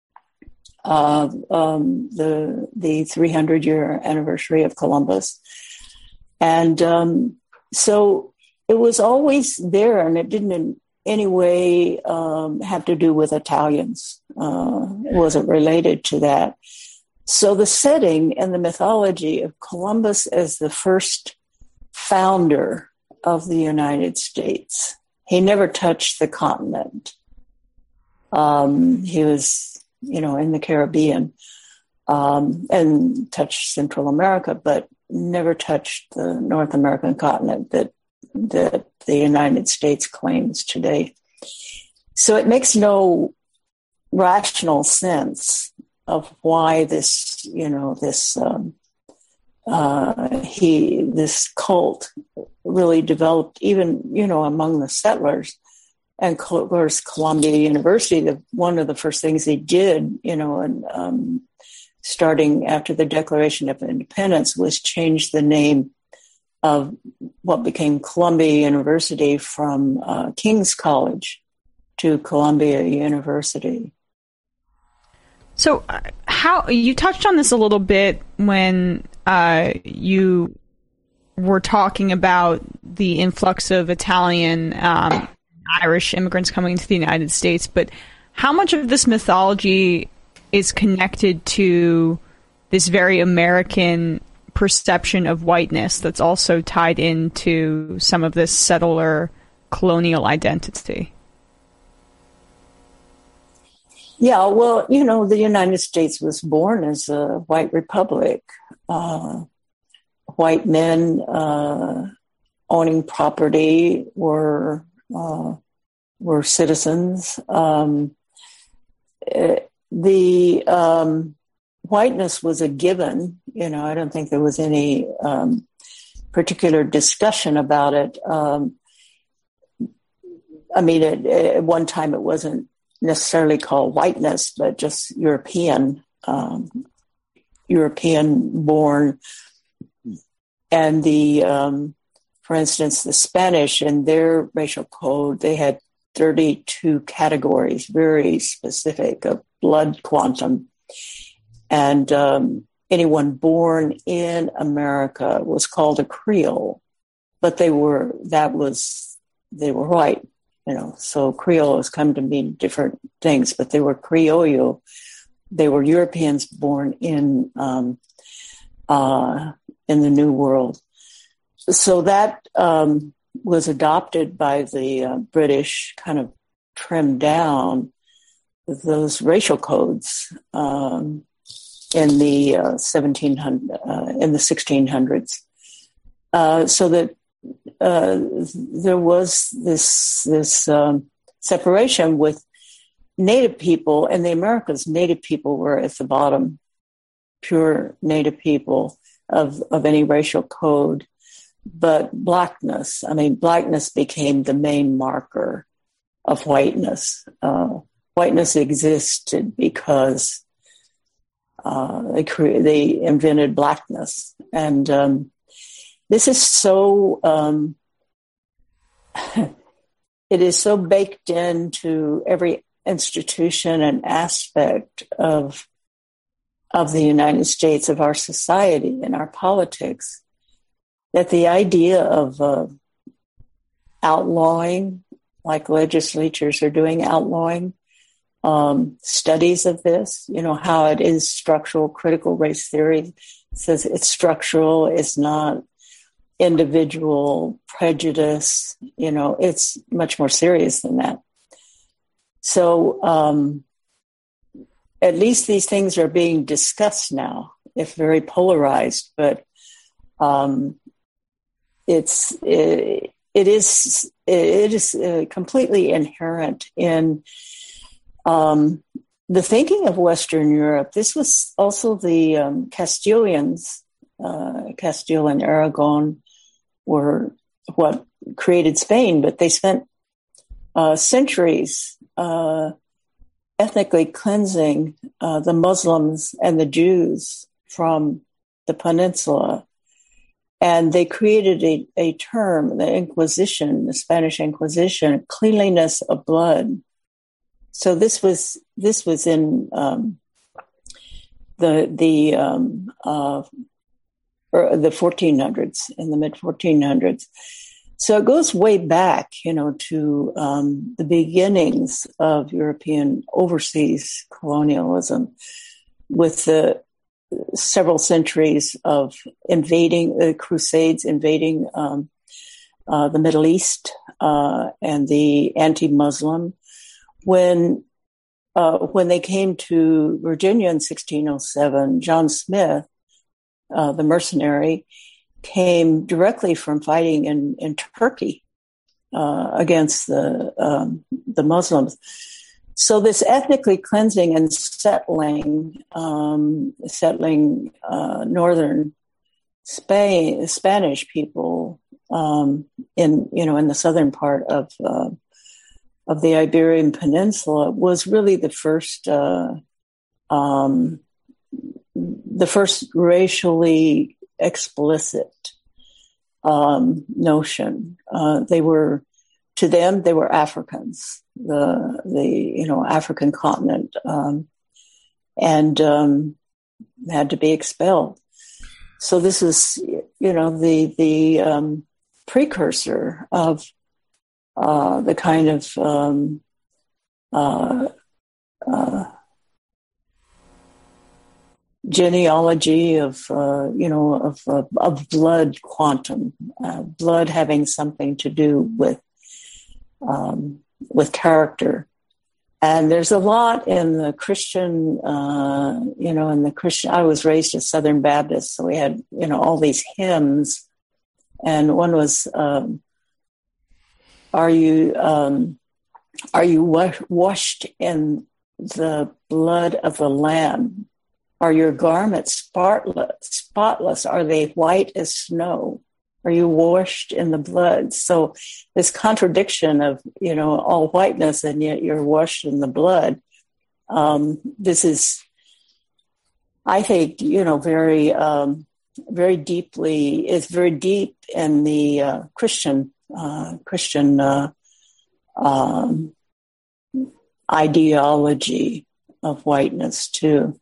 the 300-year anniversary of Columbus. And so it was always there, and it didn't in any way have to do with Italians. It wasn't related to that. So the setting and the mythology of Columbus as the first founder of the United States, he never touched the continent. He was, in the Caribbean and touched Central America, but never touched the North American continent that the United States claims today. So it makes no rational sense of why this cult really developed, even among the settlers. And of course, Columbia University, one of the first things they did, starting after the Declaration of Independence, was change the name of what became Columbia University from King's College to Columbia University. So how you touched on this a little bit when you were talking about the influx of Italian Irish immigrants coming into the United States, but how much of this mythology is connected to this very American perception of whiteness that's also tied into some of this settler colonial identity? Yeah, well, the United States was born as a white republic. White men owning property were citizens. The whiteness was a given. I don't think there was any particular discussion about it. At one time it wasn't necessarily called whiteness, but just European born. And for instance, the Spanish in their racial code, they had 32 categories, very specific, of blood quantum. And anyone born in America was called a Creole, but they were white, So Creole has come to mean different things, but they were Criollo. They were Europeans born in the New World. So that was adopted by the British, kind of trimmed down those racial codes in the 1600s, so that there was this separation with Native people. In the Americas, Native people were at the bottom, pure Native people of any racial code. But blackness became the main marker of whiteness. Whiteness existed because they invented blackness. And this is so, it is so baked into every institution and aspect of the United States, of our society and our politics, that the idea of outlawing, like legislatures are doing, outlawing studies of this, how it is structural. Critical race theory says it's structural, it's not individual prejudice, it's much more serious than that. So at least these things are being discussed now, if very polarized, but it is completely inherent in the thinking of Western Europe. This was also the Castilians. Castile and Aragon were what created Spain, but they spent centuries ethnically cleansing the Muslims and the Jews from the peninsula. And they created a term, the Inquisition, the Spanish Inquisition, cleanliness of blood. So this was in the 1400s, in the mid 1400s. So it goes way back, to the beginnings of European overseas colonialism, with the several centuries of invading the Crusades, invading the Middle East and the anti-Muslim. When they came to Virginia in 1607, John Smith, the mercenary, came directly from fighting in Turkey against the Muslims. So this ethnically cleansing and settling northern Spain, Spanish people in the southern part of the Iberian Peninsula was really the first racially explicit notion. To them, they were Africans, the African continent, and had to be expelled. So this is, the precursor of the kind of genealogy of blood quantum, blood having something to do with character. And there's a lot in the Christian, I was raised a Southern Baptist, so we had, all these hymns and one was, are you washed in the blood of the Lamb? Are your garments spotless? Are they white as snow? Are you washed in the blood? So this contradiction of, all whiteness and yet you're washed in the blood. This is, I think, very, very deeply, it's very deep in the Christian ideology of whiteness too.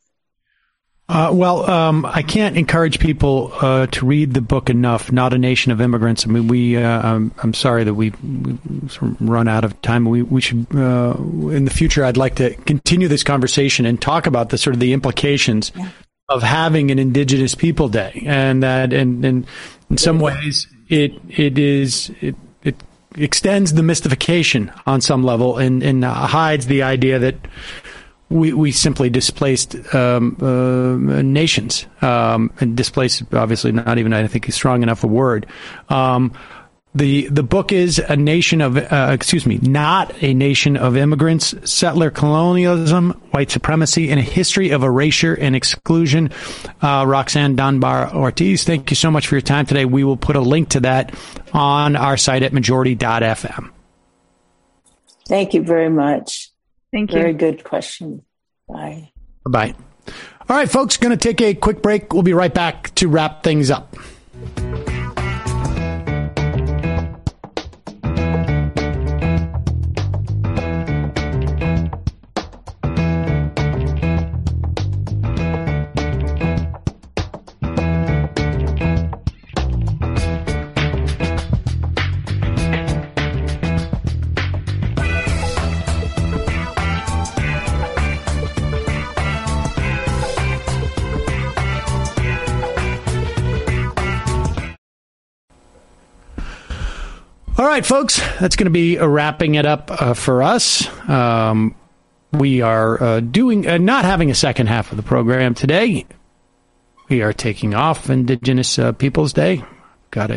I can't encourage people to read the book enough. Not a Nation of Immigrants. I mean, I'm sorry that we sort of run out of time. We should in the future. I'd like to continue this conversation and talk about the sort of the implications of having an Indigenous People Day, and that, and in some ways, it extends the mystification on some level, and hides the idea that we simply displaced nations, and displaced, obviously not even, I think, is strong enough a word. The book is not a Nation of Immigrants, Settler Colonialism, White Supremacy, and a History of Erasure and Exclusion. Roxanne Dunbar Ortiz, thank you so much for your time today. We will put a link to that on our site at majority.fm. Thank you very much. Thank you. Very good question. Bye. Bye. All right, folks, going to take a quick break. We'll be right back to wrap things up. All right, folks, that's going to be wrapping it up for us. We are doing not having a second half of the program today. We are taking off Indigenous Peoples Day. Got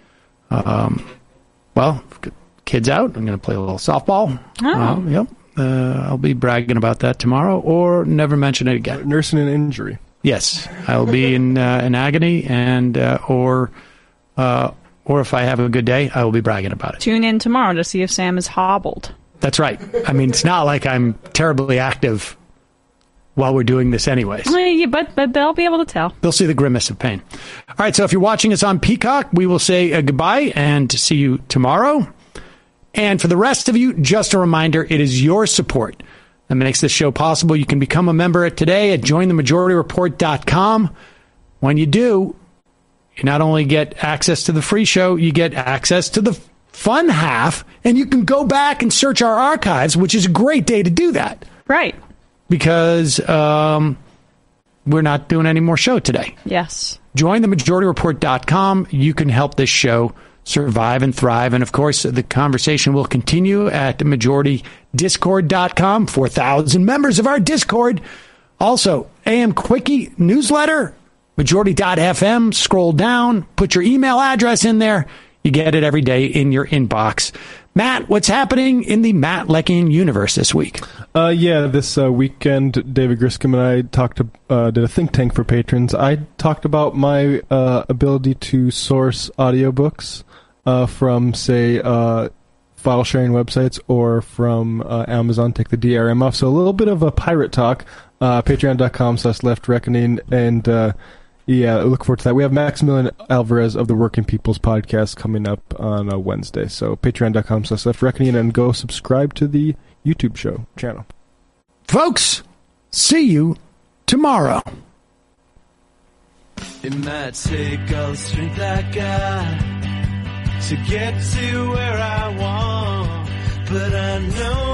kids out. I'm going to play a little softball. Oh. Yep. I'll be bragging about that tomorrow, or never mention it again. Nursing an injury. Yes, I'll be in agony, and or if I have a good day, I will be bragging about it. Tune in tomorrow to see if Sam is hobbled. That's right. I mean, it's not like I'm terribly active while we're doing this anyways. Yeah, but they'll be able to tell. They'll see the grimace of pain. All right, so if you're watching us on Peacock, we will say goodbye and see you tomorrow. And for the rest of you, just a reminder, it is your support that makes this show possible. You can become a member today at jointhemajorityreport.com. When you do, you not only get access to the free show, you get access to the fun half, and you can go back and search our archives, which is a great day to do that. Right. Because we're not doing any more show today. Yes. JoinTheMajorityReport.com. You can help this show survive and thrive. And, of course, the conversation will continue at MajorityDiscord.com. 4,000 members of our Discord. Also, AM Quickie newsletter. Majority.fm, scroll down, put your email address in there. You get it every day in your inbox. Matt, what's happening in the Matt Leckian universe this week? This weekend, David Griscom and I did a think tank for patrons. I talked about my ability to source audiobooks from, say, file sharing websites or from Amazon, take the DRM off. So a little bit of a pirate talk. Patreon.com/leftreckoning, and look forward to that. We have Maximilian Alvarez of the Working People's Podcast coming up on a Wednesday. So patreon.com/leftreckoning, and go subscribe to the YouTube show channel. Folks, see you tomorrow. It might take all the strength I got to get to where I want, but I know